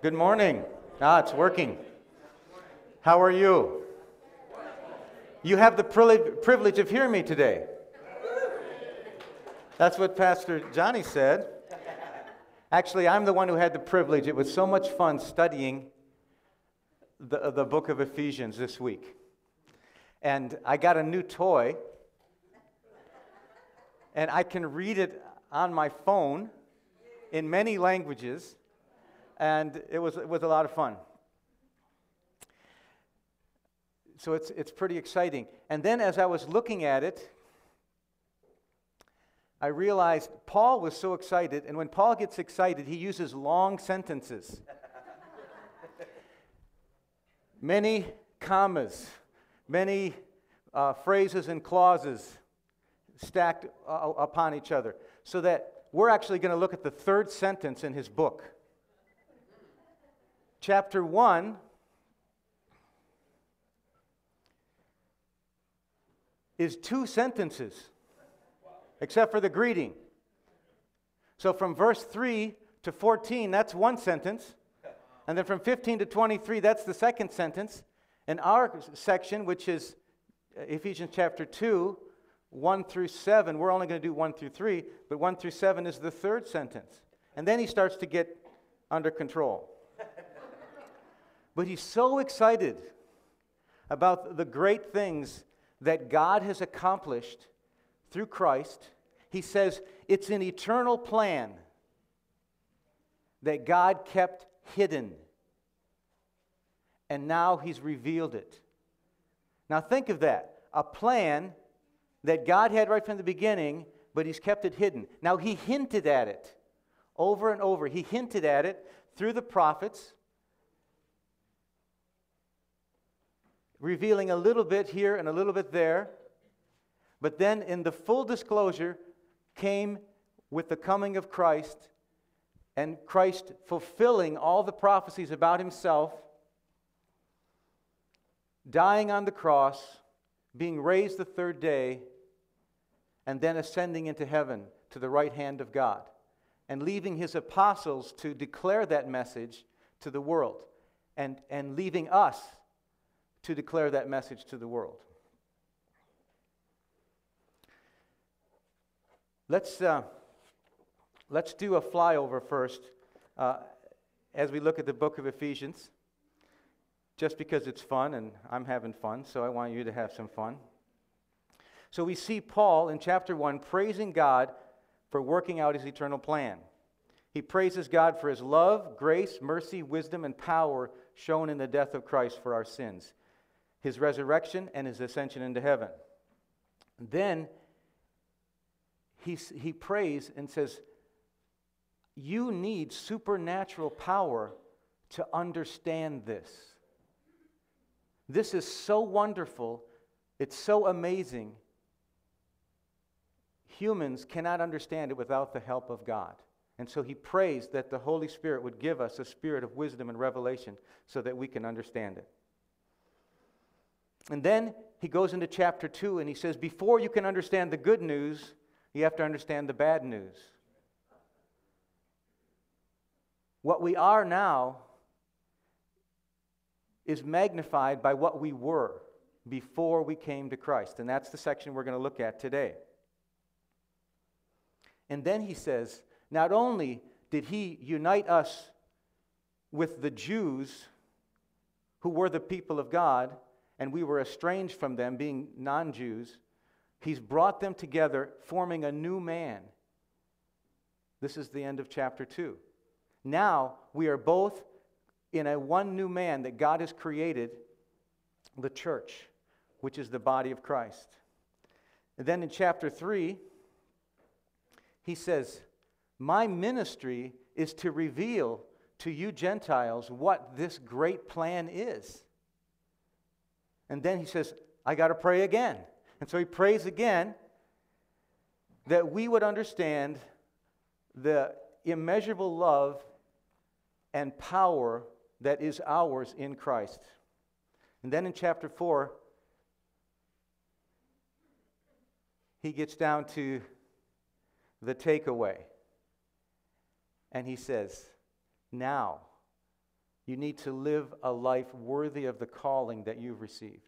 Good morning. It's working. How are you? You have the privilege of hearing me today. That's what Pastor Johnny said. Actually, I'm the one who had the privilege. It was so much fun studying the book of Ephesians this week. And I got a new toy, and I can read it on my phone in many languages, and it was a lot of fun. So it's pretty exciting. And then as I was looking at it, I realized Paul was so excited, and when Paul gets excited, he uses long sentences. Many commas, many phrases and clauses stacked upon each other, so that we're actually going to look at the third sentence in his book. Chapter 1 is 2 sentences, except for the greeting. So from verse 3 to 14, that's 1 sentence. And then from 15 to 23, that's the second sentence. And our section, which is Ephesians chapter 2, 1 through 7, we're only going to do 1 through 3, but 1 through 7 is the third sentence. And then he starts to get under control. But he's so excited about the great things that God has accomplished through Christ. He says it's an eternal plan that God kept hidden. And now he's revealed it. Now think of that. A plan that God had right from the beginning, but he's kept it hidden. Now he hinted at it over and over. He hinted at it through the prophets, revealing a little bit here and a little bit there. But then in the full disclosure came with the coming of Christ, and Christ fulfilling all the prophecies about himself, dying on the cross, being raised the third day, and then ascending into heaven to the right hand of God, and leaving his apostles to declare that message to the world, and leaving us to declare that message to the world. Let's do a flyover first as we look at the book of Ephesians, just because it's fun and I'm having fun, so I want you to have some fun. So we see Paul in chapter 1 praising God for working out his eternal plan. He praises God for his love, grace, mercy, wisdom, and power shown in the death of Christ for our sins, his resurrection, and his ascension into heaven. Then he prays and says, you need supernatural power to understand this. This is so wonderful. It's so amazing. Humans cannot understand it without the help of God. And so he prays that the Holy Spirit would give us a spirit of wisdom and revelation so that we can understand it. And then he goes into chapter 2 and he says, before you can understand the good news, you have to understand the bad news. What we are now is magnified by what we were before we came to Christ. And that's the section we're going to look at today. And then he says, not only did he unite us with the Jews who were the people of God, and we were estranged from them, being non-Jews, he's brought them together, forming a new man. This is the end of chapter 2. Now, we are both in a one new man that God has created, the church, which is the body of Christ. And then in chapter 3, he says, my ministry is to reveal to you Gentiles what this great plan is. And then he says, I got to pray again. And so he prays again that we would understand the immeasurable love and power that is ours in Christ. And then in chapter 4, he gets down to the takeaway. And he says, now You need to live a life worthy of the calling that you've received.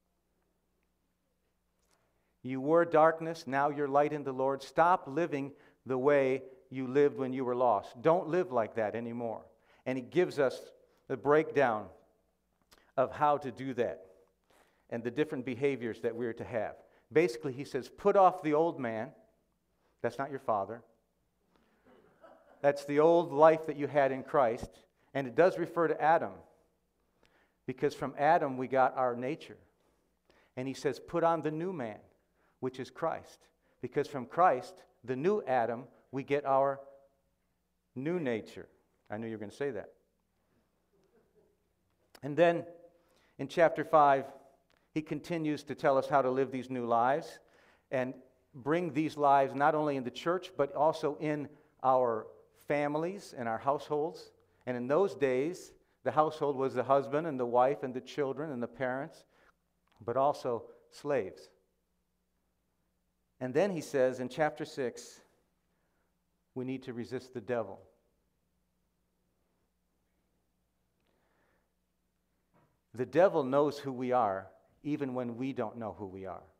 You were darkness, now you're light in the Lord. Stop living the way you lived when you were lost. Don't live like that anymore. And he gives us the breakdown of how to do that and the different behaviors that we're to have. Basically, he says, put off the old man. That's not your father. That's the old life that you had in Christ. And it does refer to Adam, because from Adam we got our nature. And he says, put on the new man, which is Christ. Because from Christ, the new Adam, we get our new nature. I knew you were going to say that. And then in chapter 5, he continues to tell us how to live these new lives and bring these lives not only in the church, but also in our families and our households. And in those days, the household was the husband and the wife and the children and the parents, but also slaves. And then he says in chapter 6, we need to resist the devil. The devil knows who we are, even when we don't know who we are.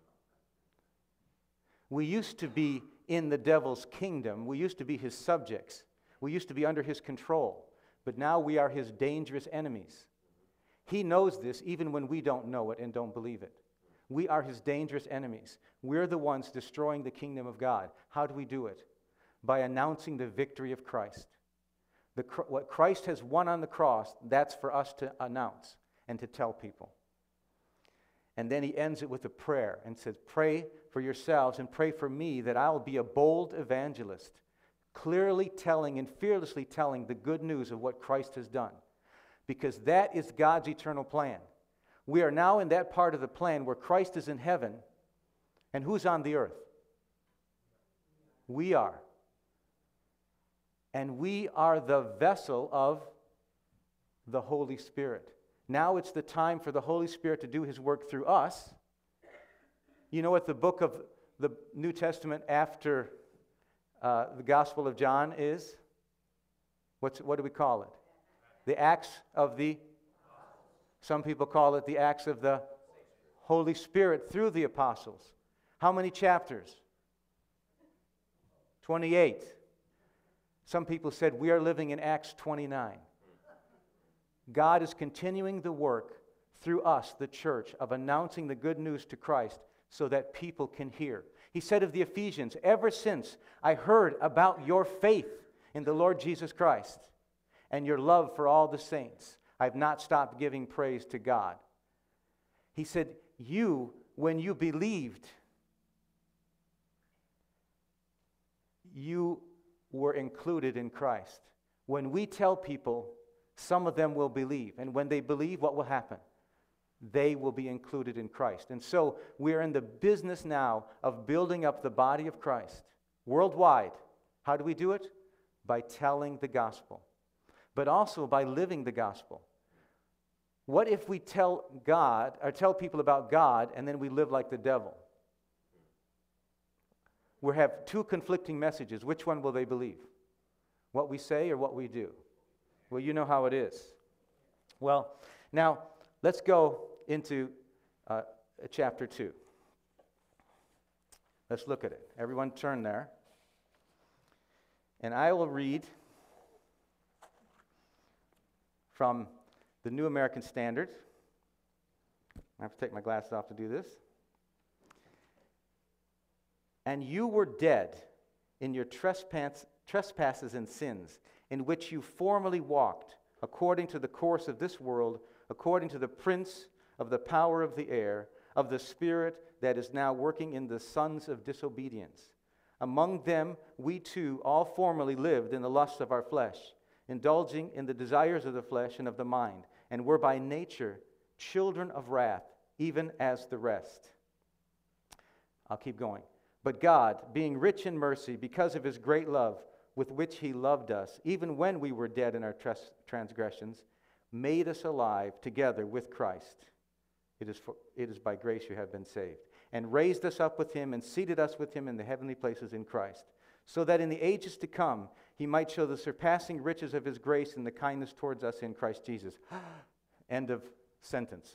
We used to be in the devil's kingdom. We used to be his subjects. We used to be under his control. But now we are his dangerous enemies. He knows this even when we don't know it and don't believe it. We are his dangerous enemies. We're the ones destroying the kingdom of God. How do we do it? By announcing the victory of Christ. What Christ has won on the cross, that's for us to announce and to tell people. And then he ends it with a prayer and says, pray for yourselves and pray for me that I'll be a bold evangelist, clearly telling and fearlessly telling the good news of what Christ has done. Because that is God's eternal plan. We are now in that part of the plan where Christ is in heaven, and who's on the earth? We are. And we are the vessel of the Holy Spirit. Now it's the time for the Holy Spirit to do his work through us. You know what the book of the New Testament after the Gospel of John is? What do we call it? The Acts of the... Some people call it the Acts of the Holy Spirit through the apostles. How many chapters? 28. Some people said we are living in Acts 29. God is continuing the work through us, the church, of announcing the good news to Christ so that people can hear. He said of the Ephesians, ever since I heard about your faith in the Lord Jesus Christ and your love for all the saints, I've not stopped giving praise to God. He said, when you believed, you were included in Christ. When we tell people, some of them will believe. And when they believe, what will happen? They will be included in Christ. And so we're in the business now of building up the body of Christ worldwide. How do we do it? By telling the gospel, but also by living the gospel. What if we tell God, or tell people about God, and then we live like the devil? We have two conflicting messages. Which one will they believe? What we say or what we do? Well, you know how it is. Well, now let's go into chapter 2. Let's look at it. Everyone turn there. And I will read from the New American Standard. I have to take my glasses off to do this. And you were dead in your trespasses and sins, in which you formerly walked, according to the course of this world, according to the prince of the power of the air, of the spirit that is now working in the sons of disobedience. Among them we too all formerly lived in the lusts of our flesh, indulging in the desires of the flesh and of the mind, and were by nature children of wrath, even as the rest. I'll keep going. But God, being rich in mercy, because of his great love with which he loved us, even when we were dead in our transgressions, made us alive together with Christ. It is by grace you have been saved. And raised us up with him and seated us with him in the heavenly places in Christ, so that in the ages to come he might show the surpassing riches of his grace and the kindness towards us in Christ Jesus. End of sentence.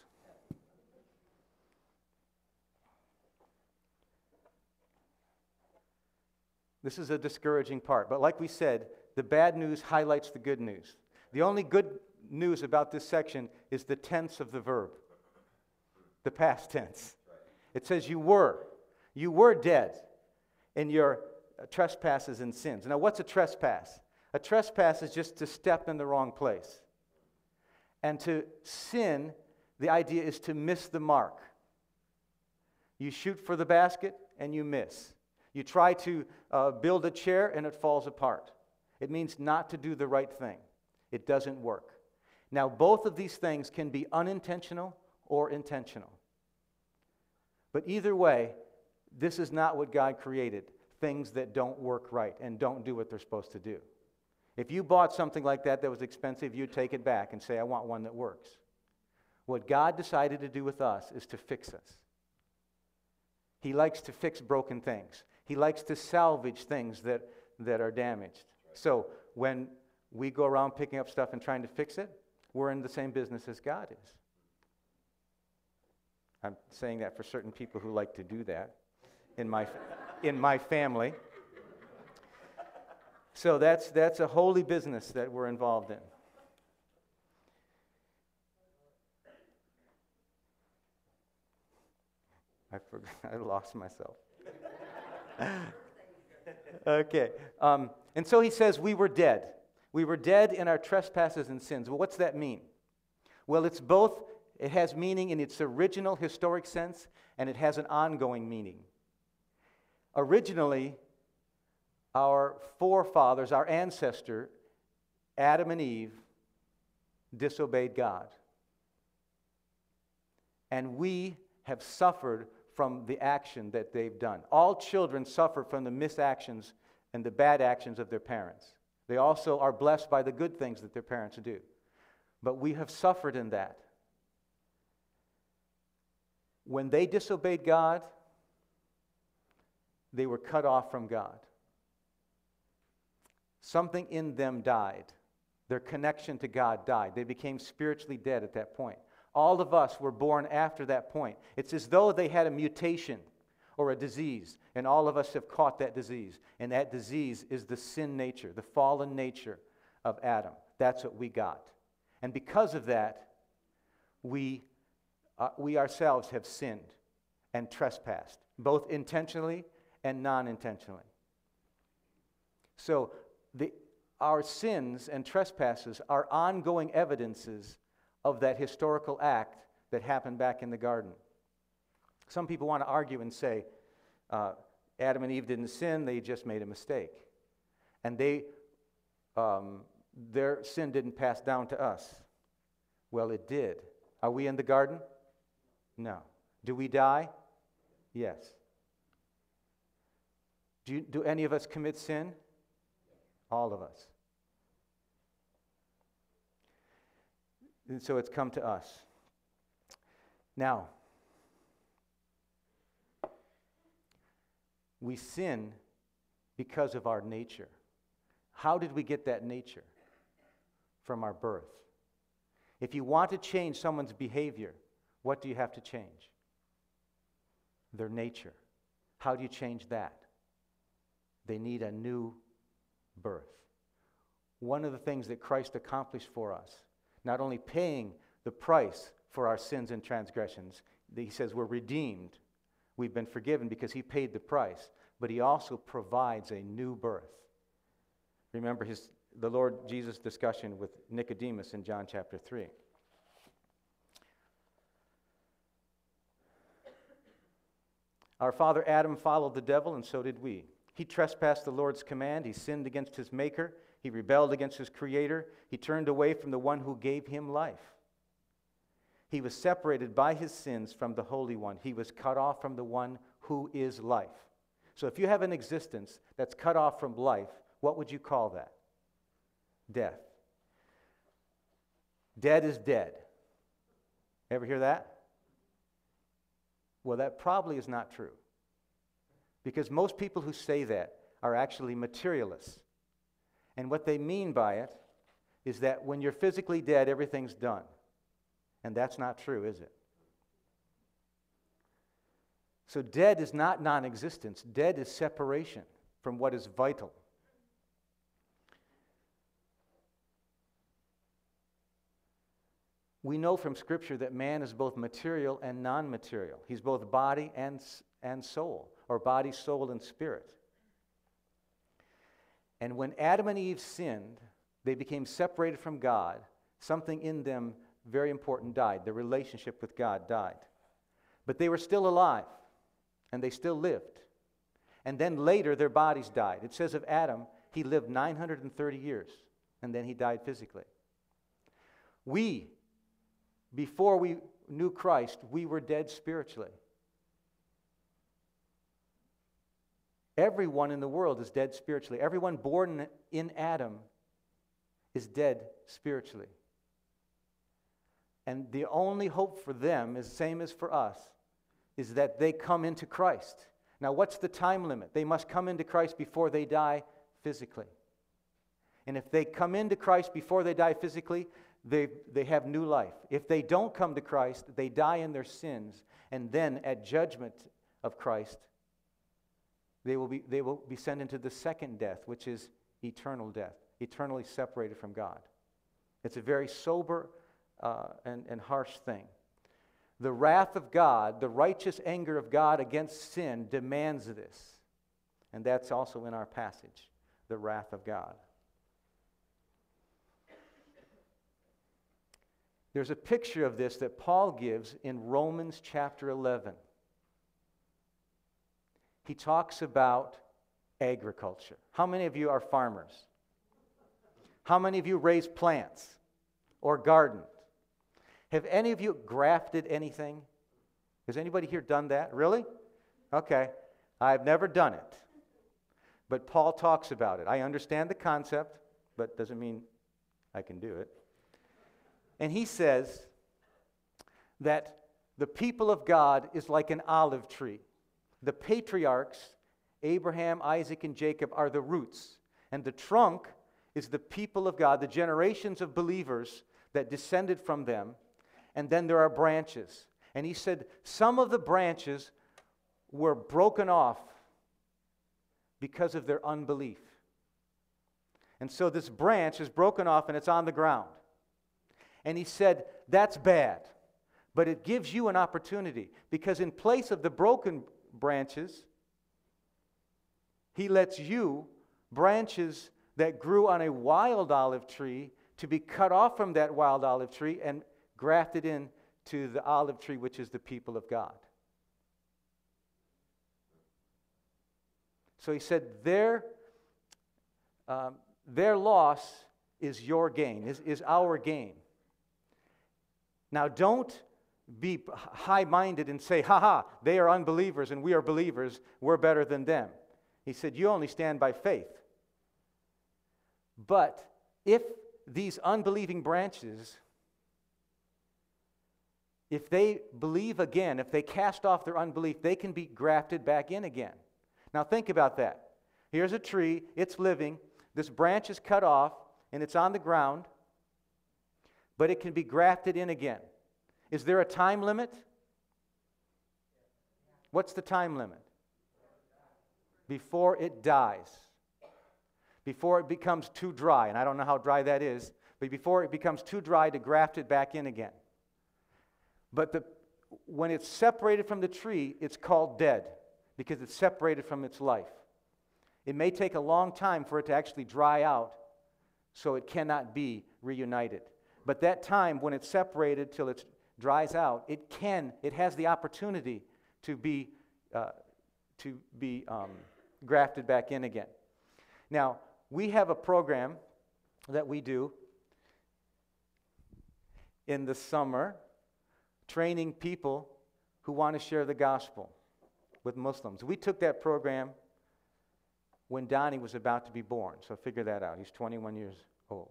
This is a discouraging part. But like we said, the bad news highlights the good news. The only good news about this section is the tense of the verb, the past tense. It says you were dead in your trespasses and sins. Now, what's a trespass? A trespass is just to step in the wrong place. And to sin, the idea is to miss the mark. You shoot for the basket and you miss. You try to build a chair and it falls apart. It means not to do the right thing. It doesn't work. Now, both of these things can be unintentional or intentional. But either way, this is not what God created, things that don't work right and don't do what they're supposed to do. If you bought something like that was expensive, you'd take it back and say, I want one that works. What God decided to do with us is to fix us. He likes to fix broken things. He likes to salvage things that are damaged. So when we go around picking up stuff and trying to fix it, we're in the same business as God is. I'm saying that for certain people who like to do that in my family. So that's a holy business that we're involved in. I lost myself. Okay. And so he says we were dead. We were dead in our trespasses and sins. Well, what's that mean? Well, it's both. It has meaning in its original historic sense, and it has an ongoing meaning. Originally, our forefathers, our ancestor, Adam and Eve, disobeyed God. And we have suffered from the action that they've done. All children suffer from the misactions and the bad actions of their parents. They also are blessed by the good things that their parents do. But we have suffered in that. When they disobeyed God, they were cut off from God. Something in them died. Their connection to God died. They became spiritually dead at that point. All of us were born after that point. It's as though they had a mutation or a disease, and all of us have caught that disease. And that disease is the sin nature, the fallen nature of Adam. That's what we got. And because of that, we ourselves have sinned and trespassed, both intentionally and non-intentionally. So our sins and trespasses are ongoing evidences of that historical act that happened back in the garden. Some people want to argue and say, Adam and Eve didn't sin, they just made a mistake. And their sin didn't pass down to us. Well, it did. Are we in the garden? No. Do we die? Yes. Do any of us commit sin? All of us. And so it's come to us. Now, we sin because of our nature. How did we get that nature? From our birth. If you want to change someone's behavior, what do you have to change? Their nature. How do you change that? They need a new birth. One of the things that Christ accomplished for us, not only paying the price for our sins and transgressions, he says we're redeemed, we've been forgiven because he paid the price, but he also provides a new birth. Remember the Lord Jesus' discussion with Nicodemus in John chapter 3. Our father Adam followed the devil, and so did we. He trespassed the Lord's command. He sinned against his maker. He rebelled against his creator. He turned away from the one who gave him life. He was separated by his sins from the Holy One. He was cut off from the one who is life. So if you have an existence that's cut off from life, what would you call that? Death. Dead is dead. Ever hear that? Well, that probably is not true. Because most people who say that are actually materialists. And what they mean by it is that when you're physically dead, everything's done. And that's not true, is it? So dead is not non-existence. Dead is separation from what is vital. We know from Scripture that man is both material and non-material. He's both body and soul, or body, soul, and spirit. And when Adam and Eve sinned, they became separated from God. Something in them very important died. Their relationship with God died. But they were still alive, and they still lived. And then later, their bodies died. It says of Adam, he lived 930 years, and then he died physically. Before we knew Christ, we were dead spiritually. Everyone in the world is dead spiritually. Everyone born in Adam is dead spiritually. And the only hope for them is the same as for us, is that they come into Christ. Now, what's the time limit? They must come into Christ before they die physically. And if they come into Christ before they die physically, they have new life. If they don't come to Christ, they die in their sins, and then at judgment of Christ, they will be sent into the second death, which is eternal death, eternally separated from God. It's a very sober and harsh thing. The wrath of God, the righteous anger of God against sin demands this. And that's also in our passage, the wrath of God. There's a picture of this that Paul gives in Romans chapter 11. He talks about agriculture. How many of you are farmers? How many of you raise plants or garden? Have any of you grafted anything? Has anybody here done that? Really? Okay. I've never done it. But Paul talks about it. I understand the concept, but doesn't mean I can do it. And he says that the people of God is like an olive tree. The patriarchs, Abraham, Isaac, and Jacob, are the roots. And the trunk is the people of God, the generations of believers that descended from them. And then there are branches. And he said some of the branches were broken off because of their unbelief. And so this branch is broken off and it's on the ground. And he said, that's bad. But it gives you an opportunity, because in place of the broken branches, he lets you, branches that grew on a wild olive tree, to be cut off from that wild olive tree and grafted in to the olive tree, which is the people of God. So he said, their loss is your gain, is our gain. Now, don't be high-minded and say, they are unbelievers and we are believers, we're better than them. He said, you only stand by faith. But if these unbelieving branches, if they believe again, if they cast off their unbelief, they can be grafted back in again. Now, think about that. Here's a tree, it's living, this branch is cut off, and it's on the ground, but it can be grafted in again. Is there a time limit? What's the time limit? Before it dies. Before it becomes too dry, and I don't know how dry that is, but before it becomes too dry to graft it back in again. But when it's separated from the tree, it's called dead, because it's separated from its life. It may take a long time for it to actually dry out, so it cannot be reunited. But that time, when it's separated till it dries out, it has the opportunity to be grafted back in again. Now, we have a program that we do in the summer, training people who want to share the gospel with Muslims. We took that program when Donnie was about to be born, so figure that out. He's 21 years old.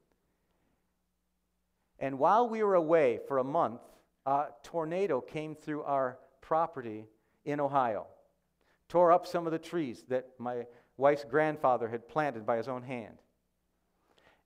And while we were away for a month, a tornado came through our property in Ohio, tore up some of the trees that my wife's grandfather had planted by his own hand.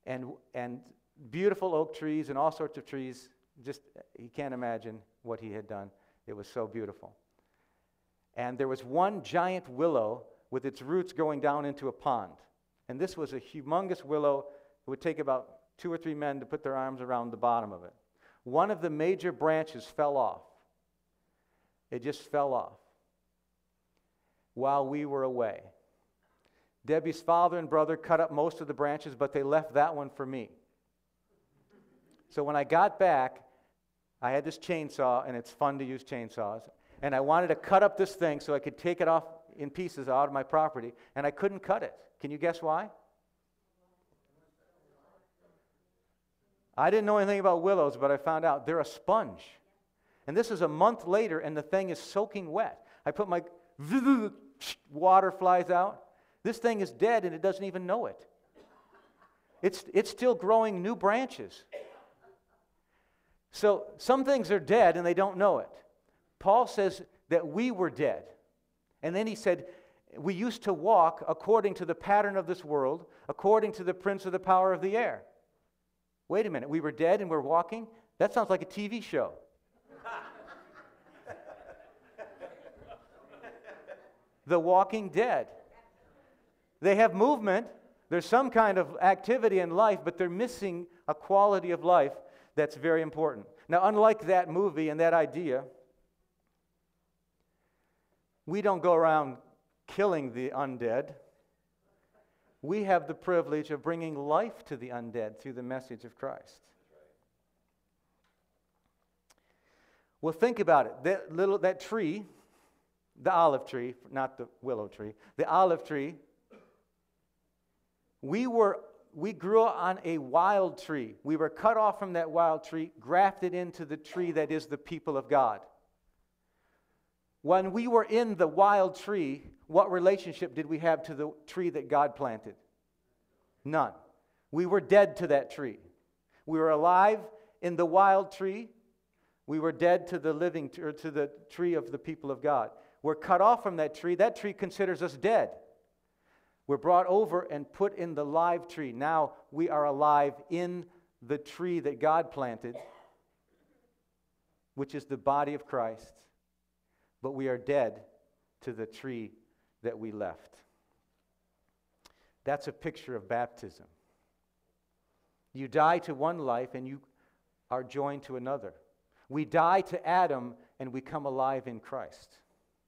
and beautiful oak trees and all sorts of trees. Just, you can't imagine what he had done. It was so beautiful. And there was one giant willow with its roots going down into a pond. And this was a humongous willow. It would take about 2 or 3 men to put their arms around the bottom of it. One of the major branches fell off. It just fell off while we were away. Debbie's father and brother cut up most of the branches, but they left that one for me. So when I got back, I had this chainsaw, and it's fun to use chainsaws, and I wanted to cut up this thing so I could take it off in pieces out of my property, and I couldn't cut it. Can you guess why? I didn't know anything about willows, but I found out they're a sponge. And this is a month later, and the thing is soaking wet. I put my water flies out. This thing is dead, and it doesn't even know it. It's still growing new branches. So some things are dead, and they don't know it. Paul says that we were dead. And then he said, we used to walk according to the pattern of this world, according to the prince of the power of the air. Wait a minute, we were dead and we're walking? That sounds like a TV show. The Walking Dead. They have movement, there's some kind of activity in life, but they're missing a quality of life that's very important. Now, unlike that movie and that idea, we don't go around killing the undead. We have the privilege of bringing life to the undead through the message of Christ. Well, think about it. That tree, the olive tree, not the willow tree, the olive tree, we grew on a wild tree. We were cut off from that wild tree, grafted into the tree that is the people of God. When we were in the wild tree, what relationship did we have to the tree that God planted? None. We were dead to that tree. We were alive in the wild tree. We were dead to the living, or to the tree of the people of God. We're cut off from that tree. That tree considers us dead. We're brought over and put in the live tree. Now we are alive in the tree that God planted, which is the body of Christ. But we are dead to the tree that we left. That's a picture of baptism. You die to one life and you are joined to another. We die to Adam and we come alive in Christ.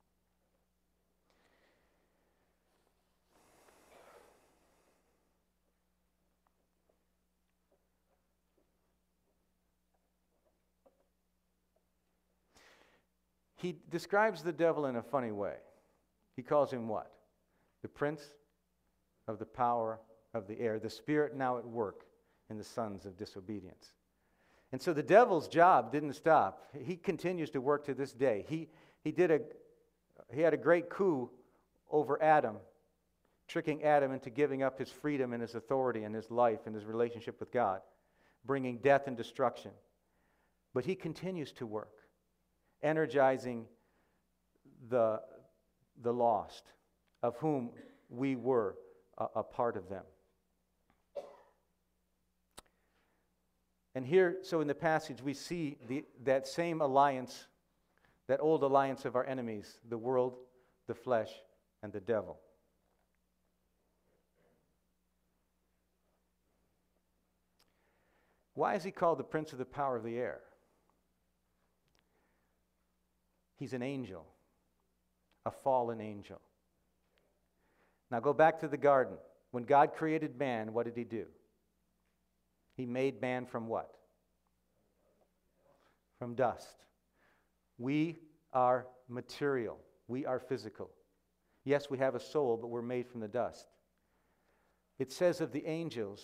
He describes the devil in a funny way. He calls him what? The prince of the power of the air, the spirit now at work in the sons of disobedience. And so the devil's job didn't stop. He continues to work to this day. He had a great coup over Adam, tricking Adam into giving up his freedom and his authority and his life and his relationship with God, bringing death and destruction. But he continues to work, energizing the lost, of whom we were a part of them. And here, so in the passage, we see that same alliance, that old alliance of our enemies, the world, the flesh, and the devil. Why is he called the prince of the power of the air? He's an angel, a fallen angel. Now go back to the garden. When God created man, what did he do? He made man from what? From dust. We are material. We are physical. Yes, we have a soul, but we're made from the dust. It says of the angels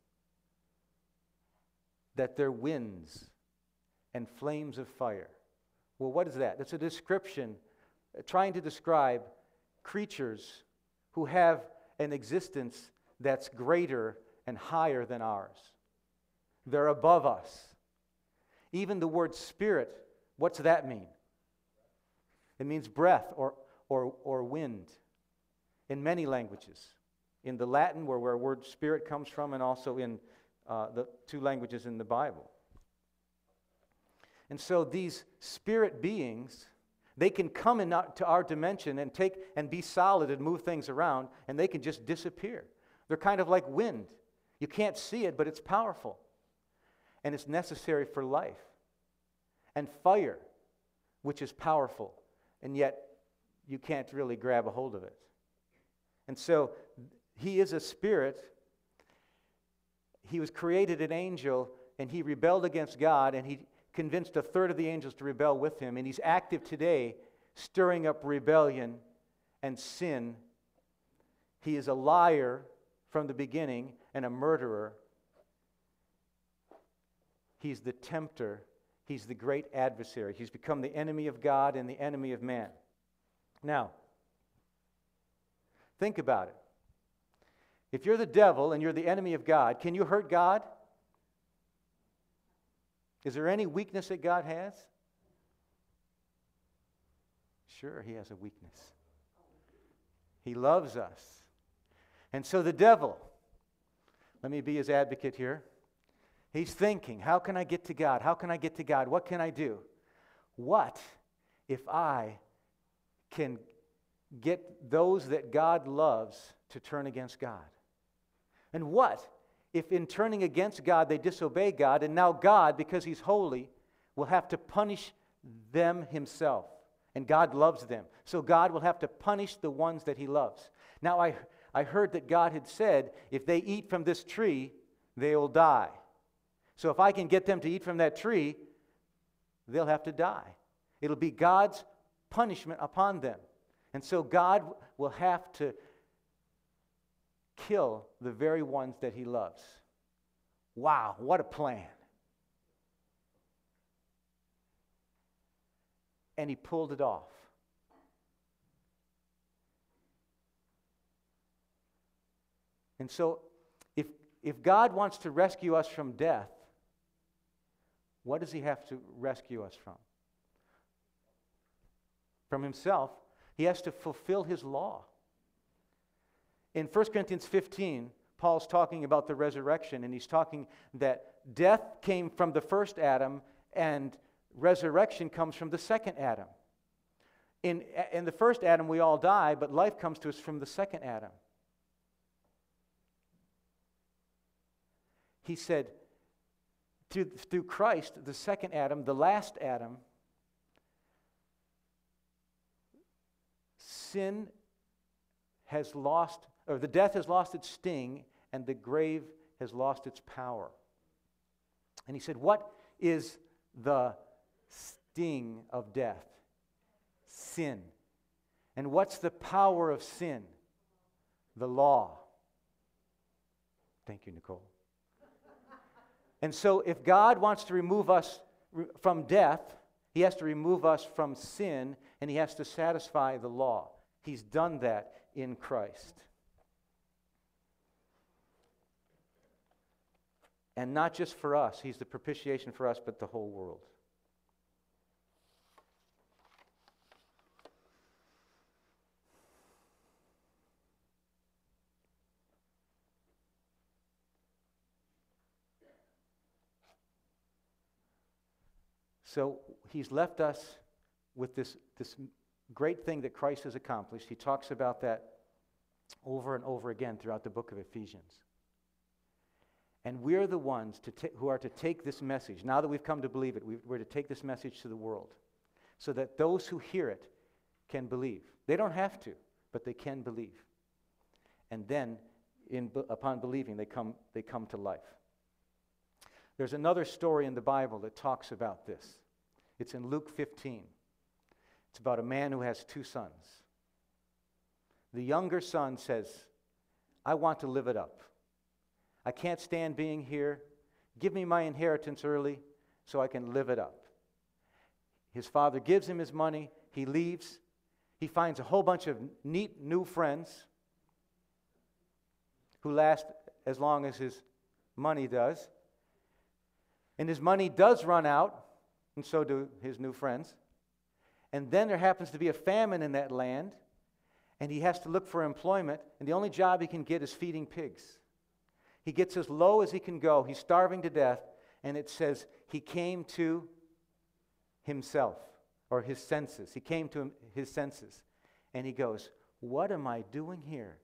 that they're winds and flames of fire. Well, what is that? It's a description trying to describe creatures who have an existence that's greater and higher than ours. They're above us. Even the word spirit, what's that mean? It means breath or wind in many languages. In the Latin, where word spirit comes from, and also in the two languages in the Bible. And so these spirit beings, they can come to our dimension and take and be solid and move things around, and they can just disappear. They're kind of like wind. You can't see it, but it's powerful. And it's necessary for life. And fire, which is powerful, and yet you can't really grab a hold of it. And so he is a spirit. He was created an angel, and he rebelled against God, and he convinced a third of the angels to rebel with him, and he's active today, stirring up rebellion and sin. He is a liar from the beginning and a murderer. He's the tempter. He's the great adversary. He's become the enemy of God and the enemy of man. Now, think about it. If you're the devil and you're the enemy of God, can you hurt God? Is there any weakness that God has? Sure, he has a weakness. He loves us. And so the devil, let me be his advocate here. He's thinking, how can I get to God? How can I get to God? What can I do? What if I can get those that God loves to turn against God? And what if in turning against God they disobey God, and now God, because he's holy, will have to punish them himself? And God loves them. So God will have to punish the ones that he loves. Now I heard that God had said, if they eat from this tree, they will die. So if I can get them to eat from that tree, they'll have to die. It'll be God's punishment upon them. And so God will have to kill the very ones that he loves. Wow, what a plan. And he pulled it off. And so if God wants to rescue us from death, what does he have to rescue us from? From himself. He has to fulfill his law. In 1 Corinthians 15, Paul's talking about the resurrection, and he's talking that death came from the first Adam, and resurrection comes from the second Adam. In the first Adam, we all die, but life comes to us from the second Adam. He said, through Christ, the second Adam, the last Adam, sin has lost, or the death has lost its sting, and the grave has lost its power. And he said, what is the sting of death? Sin. And what's the power of sin? The law. Thank you, Nicole. And so if God wants to remove us from death, he has to remove us from sin, and he has to satisfy the law. He's done that in Christ. And not just for us. He's the propitiation for us, but the whole world. So he's left us with this great thing that Christ has accomplished. He talks about that over and over again throughout the book of Ephesians. And we're the ones who are to take this message. Now that we've come to believe it, we're to take this message to the world so that those who hear it can believe. They don't have to, but they can believe. And then, upon believing, they come to life. There's another story in the Bible that talks about this. It's in Luke 15. It's about a man who has two sons. The younger son says, I want to live it up. I can't stand being here. Give me my inheritance early so I can live it up. His father gives him his money. He leaves. He finds a whole bunch of neat new friends who last as long as his money does. And his money does run out, and so do his new friends. And then there happens to be a famine in that land, and he has to look for employment, and the only job he can get is feeding pigs. He gets as low as he can go. He's starving to death. And it says he came to himself, or his senses. He came to his senses. And he goes, what am I doing here?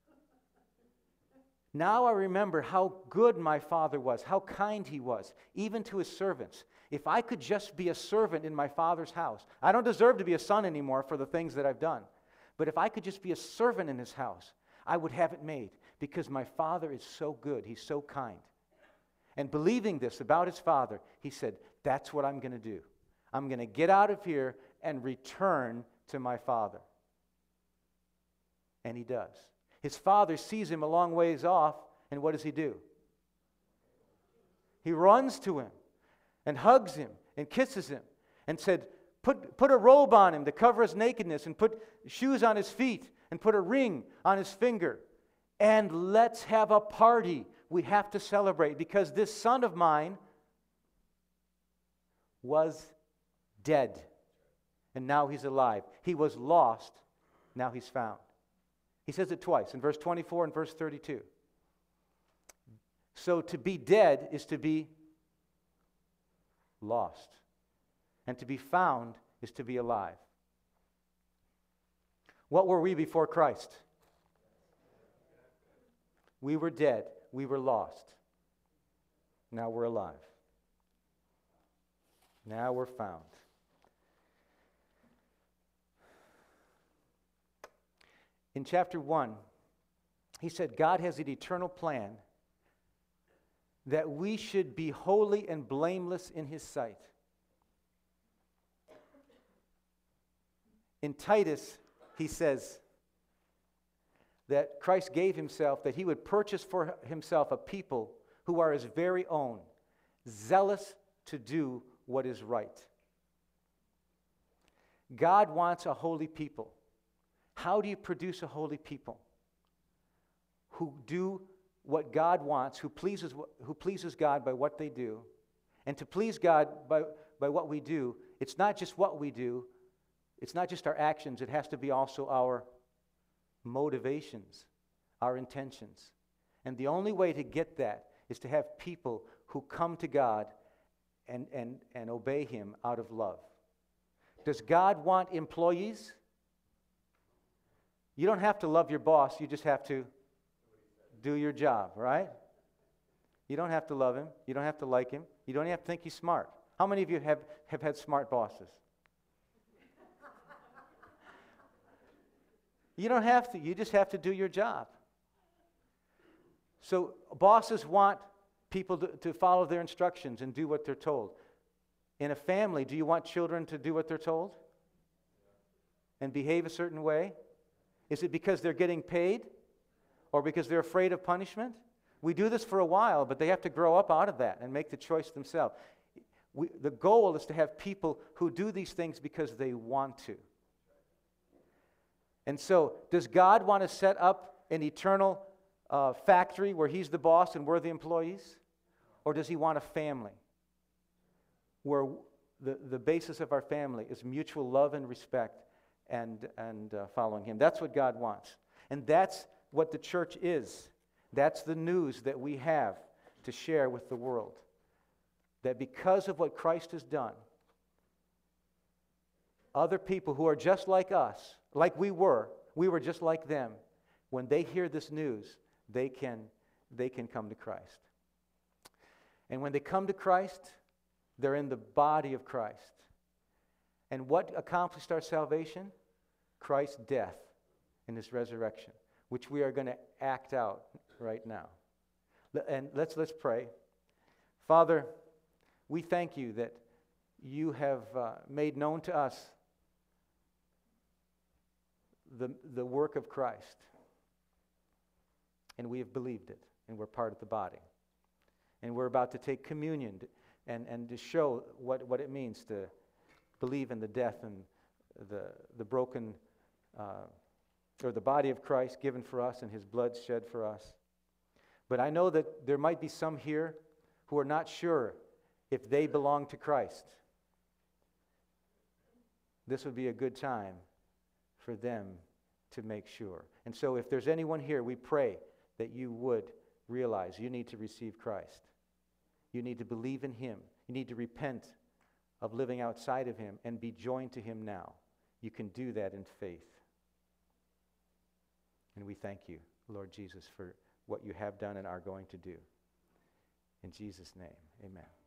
Now I remember how good my father was, how kind he was, even to his servants. If I could just be a servant in my father's house. I don't deserve to be a son anymore for the things that I've done. But if I could just be a servant in his house, I would have it made, because my father is so good. He's so kind. And believing this about his father, he said, that's what I'm going to do. I'm going to get out of here and return to my father. And he does. His father sees him a long ways off, and what does he do? He runs to him and hugs him and kisses him and said, put a robe on him to cover his nakedness, and put shoes on his feet and put a ring on his finger, and let's have a party. We have to celebrate, because this son of mine was dead, and now he's alive. He was lost, now he's found. He says it twice, in verse 24 and verse 32. So to be dead is to be lost, and to be found is to be alive. What were we before Christ? We were dead. We were lost. Now we're alive. Now we're found. In chapter 1, he said God has an eternal plan that we should be holy and blameless in his sight. In Titus, he says that Christ gave himself, that he would purchase for himself a people who are his very own, zealous to do what is right. God wants a holy people. How do you produce a holy people? Who do what God wants, who pleases God by what they do. And to please God by what we do, it's not just what we do, it's not just our actions, it has to be also our motivations, our intentions. And the only way to get that is to have people who come to God and obey him out of love. Does God want employees? You don't have to love your boss, you just have to do your job, right? You don't have to love him, you don't have to like him, you don't have to think he's smart. How many of you have had smart bosses? You don't have to, you just have to do your job. So bosses want people to follow their instructions and do what they're told. In a family, do you want children to do what they're told? And behave a certain way? Is it because they're getting paid? Or because they're afraid of punishment? We do this for a while, but they have to grow up out of that and make the choice themselves. The goal is to have people who do these things because they want to. And so, does God want to set up an eternal factory where he's the boss and we're the employees? Or does he want a family where the basis of our family is mutual love and respect and following him? That's what God wants. And that's what the church is. That's the news that we have to share with the world. That because of what Christ has done, other people who are just like us, like we were just like them, when they hear this news, they can come to Christ. And when they come to Christ, they're in the body of Christ. And what accomplished our salvation? Christ's death and his resurrection, which we are going to act out right now. And let's pray. Father, we thank you that you have made known to us the work of Christ. And we have believed it, and we're part of the body. And we're about to take communion and to show what it means to believe in the death and the broken, or the body of Christ given for us and his blood shed for us. But I know that there might be some here who are not sure if they belong to Christ. This would be a good time for them to make sure. And so if there's anyone here, we pray that you would realize you need to receive Christ. You need to believe in Him. You need to repent of living outside of Him and be joined to Him now. You can do that in faith. And we thank you, Lord Jesus, for what you have done and are going to do. In Jesus' name, amen.